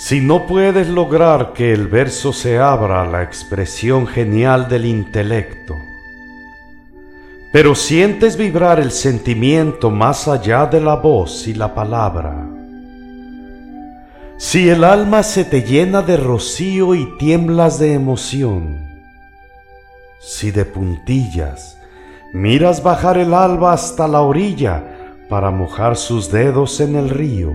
Si no puedes lograr que el verso se abra a la expresión genial del intelecto, pero sientes vibrar el sentimiento más allá de la voz y la palabra, si el alma se te llena de rocío y tiemblas de emoción, si de puntillas miras bajar el alba hasta la orilla para mojar sus dedos en el río,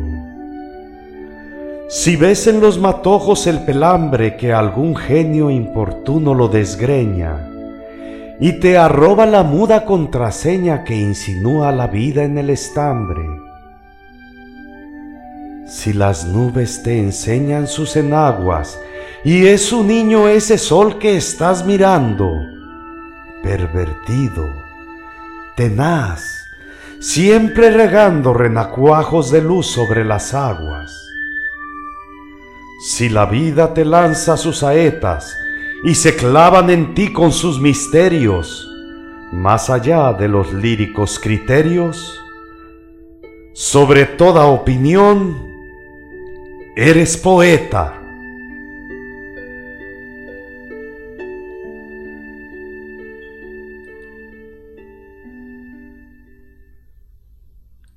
si ves en los matojos el pelambre que algún genio importuno lo desgreña y te arroba la muda contraseña que insinúa la vida en el estambre, si las nubes te enseñan sus enaguas y es un niño ese sol que estás mirando, pervertido, tenaz, siempre regando renacuajos de luz sobre las aguas, si la vida te lanza sus saetas y se clavan en ti con sus misterios, más allá de los líricos criterios, sobre toda opinión, eres poeta.